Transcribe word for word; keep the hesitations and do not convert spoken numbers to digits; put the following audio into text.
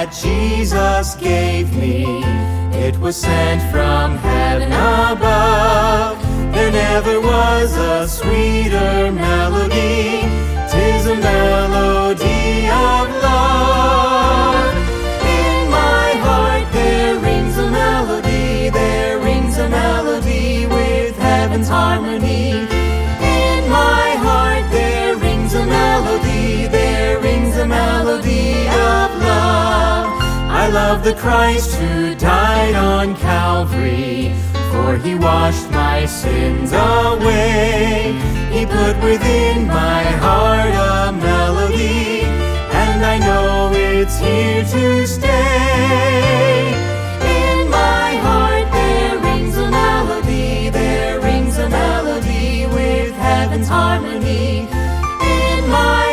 that Jesus gave me. It was sent from heaven above. There never was a sweeter melody. 'Tis a melody of love. In my heart there rings a melody. There rings a melody with heaven's harmony. In my heart there rings a melody. There rings a melody of love. I love the Christ who died on Calvary, for he washed my sins away. He put within my heart a melody, and I know it's here to stay. In my heart there rings a melody. There rings a melody with heaven's harmony. In my